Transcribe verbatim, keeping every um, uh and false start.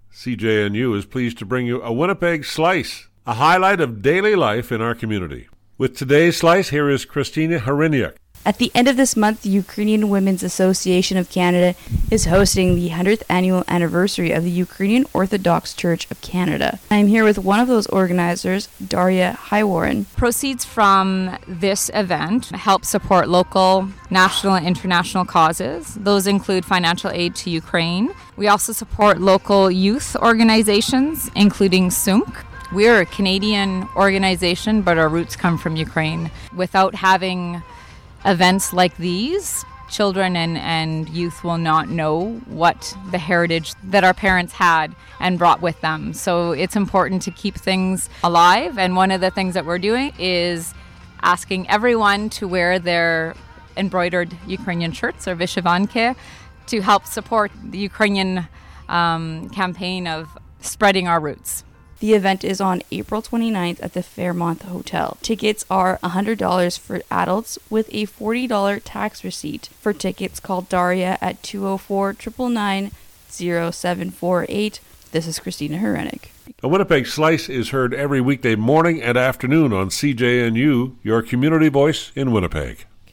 C J N U is pleased to bring you a Winnipeg Slice, a highlight of daily life in our community. With today's Slice, here is Christina Hryniuk. At the end of this month, the Ukrainian Women's Association of Canada is hosting the one hundredth annual anniversary of the Ukrainian Orthodox Church of Canada. I'm here with one of those organizers, Daria Hywarren. Proceeds from this event help support local, national, and international causes. Those include financial aid to Ukraine. We also support local youth organizations, including S U M C. We're a Canadian organization, but our roots come from Ukraine. Without having events like these, children and, and youth will not know what the heritage that our parents had and brought with them. So it's important to keep things alive. And one of the things that we're doing is asking everyone to wear their embroidered Ukrainian shirts, or vyshyvanki, to help support the Ukrainian um, campaign of spreading our roots. The event is on April twenty-ninth at the Fairmont Hotel. Tickets are one hundred dollars for adults with a forty dollars tax receipt. For tickets, call Daria at two oh four, nine nine nine, oh seven four eight. This is Christina Hryniuk. A Winnipeg Slice is heard every weekday morning and afternoon on C J N U, your community voice in Winnipeg.